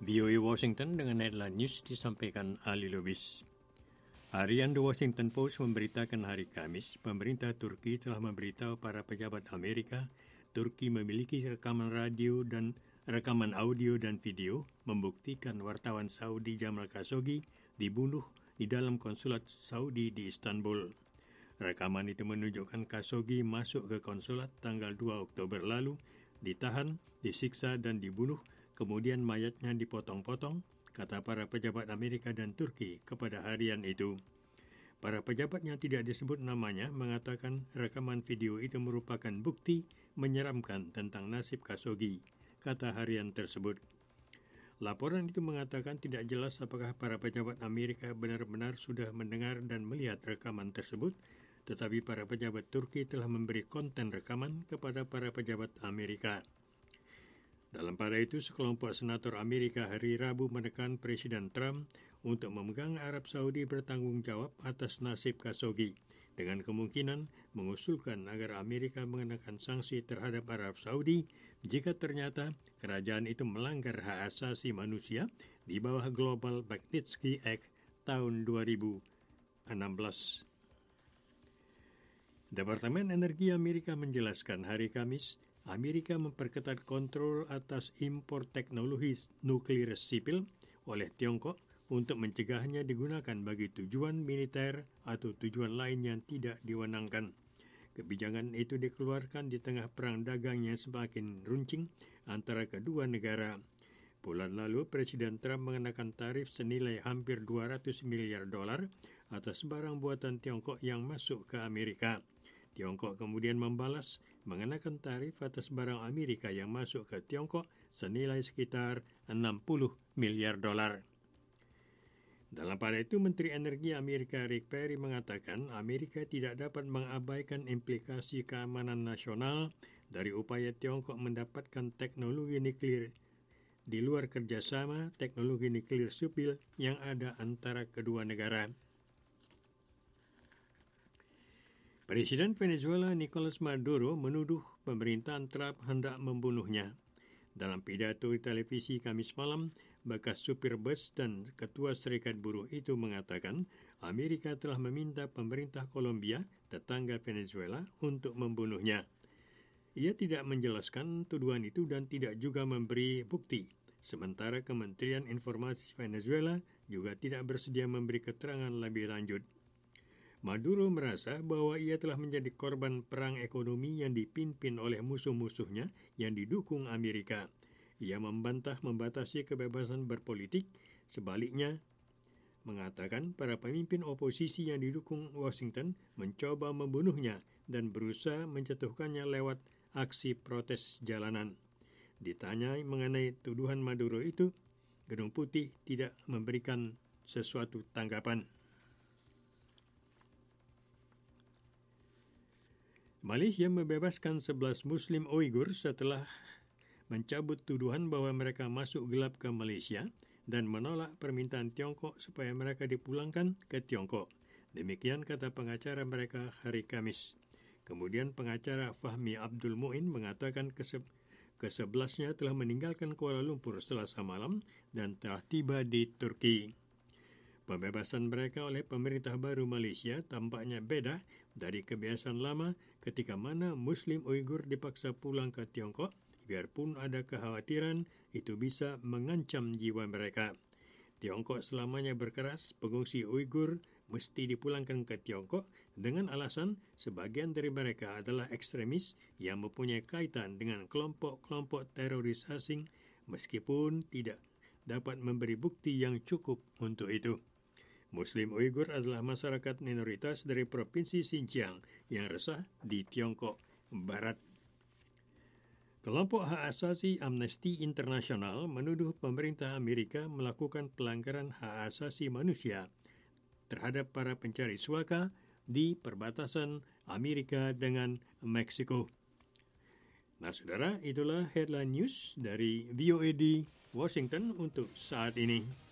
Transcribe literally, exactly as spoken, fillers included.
V O A Washington dengan headline news disampaikan Ali Lubis. Harian The Washington Post memberitakan hari Kamis, pemerintah Turki telah memberitahu para pejabat Amerika, Turki memiliki rekaman radio dan rekaman audio dan video membuktikan wartawan Saudi Jamal Khashoggi dibunuh di dalam konsulat Saudi di Istanbul. Rekaman itu menunjukkan Khashoggi masuk ke konsulat tanggal dua Oktober lalu, ditahan, disiksa dan dibunuh, kemudian mayatnya dipotong-potong, kata para pejabat Amerika dan Turki kepada harian itu. Para pejabat yang tidak disebut namanya mengatakan rekaman video itu merupakan bukti menyeramkan tentang nasib Khashoggi, kata harian tersebut. Laporan itu mengatakan tidak jelas apakah para pejabat Amerika benar-benar sudah mendengar dan melihat rekaman tersebut, tetapi para pejabat Turki telah memberi konten rekaman kepada para pejabat Amerika. Dalam pada itu, sekelompok senator Amerika hari Rabu menekan Presiden Trump untuk memegang Arab Saudi bertanggung jawab atas nasib Khashoggi, dengan kemungkinan mengusulkan agar Amerika mengenakan sanksi terhadap Arab Saudi jika ternyata kerajaan itu melanggar hak asasi manusia di bawah Global Magnitsky Act tahun dua ribu enam belas. Departemen Energi Amerika menjelaskan hari Kamis, Amerika memperketat kontrol atas impor teknologi nuklir sipil oleh Tiongkok untuk mencegahnya digunakan bagi tujuan militer atau tujuan lain yang tidak diwenangkan. Kebijakan itu dikeluarkan di tengah perang dagang yang semakin runcing antara kedua negara. Bulan lalu, Presiden Trump mengenakan tarif senilai hampir dua ratus miliar dolar atas barang buatan Tiongkok yang masuk ke Amerika. Tiongkok kemudian membalas mengenakan tarif atas barang Amerika yang masuk ke Tiongkok senilai sekitar enam puluh miliar dolar. Dalam pada itu, Menteri Energi Amerika Rick Perry mengatakan Amerika tidak dapat mengabaikan implikasi keamanan nasional dari upaya Tiongkok mendapatkan teknologi nuklir di luar kerjasama teknologi nuklir sipil yang ada antara kedua negara. Presiden Venezuela Nicolas Maduro menuduh pemerintahan Trump hendak membunuhnya. Dalam pidato di televisi Kamis malam, bekas supir bus dan ketua Serikat Buruh itu mengatakan Amerika telah meminta pemerintah Kolombia, tetangga Venezuela, untuk membunuhnya. Ia tidak menjelaskan tuduhan itu dan tidak juga memberi bukti. Sementara Kementerian Informasi Venezuela juga tidak bersedia memberi keterangan lebih lanjut. Maduro merasa bahwa ia telah menjadi korban perang ekonomi yang dipimpin oleh musuh-musuhnya yang didukung Amerika. Ia membantah membatasi kebebasan berpolitik, sebaliknya mengatakan para pemimpin oposisi yang didukung Washington mencoba membunuhnya dan berusaha menjatuhkannya lewat aksi protes jalanan. Ditanya mengenai tuduhan Maduro itu, Gedung Putih tidak memberikan sesuatu tanggapan. Malaysia membebaskan sebelas Muslim Uighur setelah mencabut tuduhan bahwa mereka masuk gelap ke Malaysia dan menolak permintaan Tiongkok supaya mereka dipulangkan ke Tiongkok. Demikian kata pengacara mereka hari Kamis. Kemudian pengacara Fahmi Abdul Muin mengatakan kese- kesebelasnya telah meninggalkan Kuala Lumpur Selasa malam dan telah tiba di Turki. Pembebasan mereka oleh pemerintah baru Malaysia tampaknya beda dari kebiasaan lama ketika mana Muslim Uighur dipaksa pulang ke Tiongkok, biarpun ada kekhawatiran itu bisa mengancam jiwa mereka. Tiongkok selamanya berkeras pengungsi Uighur mesti dipulangkan ke Tiongkok dengan alasan sebagian dari mereka adalah ekstremis yang mempunyai kaitan dengan kelompok-kelompok teroris asing meskipun tidak dapat memberi bukti yang cukup untuk itu. Muslim Uighur adalah masyarakat minoritas dari Provinsi Xinjiang yang resah di Tiongkok Barat. Kelompok hak asasi Amnesty International menuduh pemerintah Amerika melakukan pelanggaran hak asasi manusia terhadap para pencari suaka di perbatasan Amerika dengan Meksiko. Nah, saudara, itulah headline news dari V O A di Washington untuk saat ini.